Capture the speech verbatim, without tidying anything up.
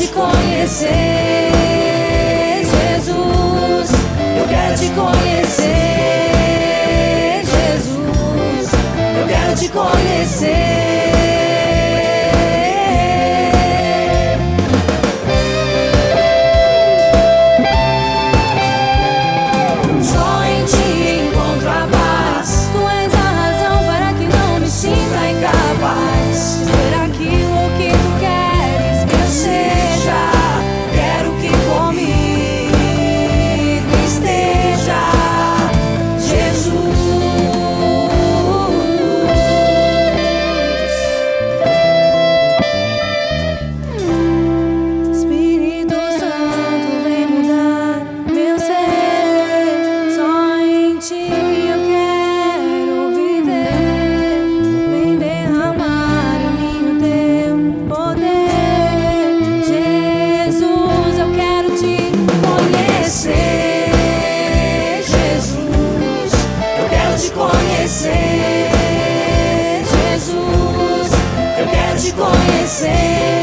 conhecer, Jesus. Eu quero te conhecer, Jesus. Eu quero te conhecer. Só em ti encontro a paz. Tu és a razão para que não me sinta incapaz de ser aquilo que tu queres que eu seja. Quero que comigo esteja, Jesus. Espírito Santo, vem mudar meu ser. Só em ti eu quero viver. Vem derramar em mim o teu poder, Jesus. Eu quero te conhecer, Jesus. Eu quero te conhecer, Jesus. Eu quero te conhecer.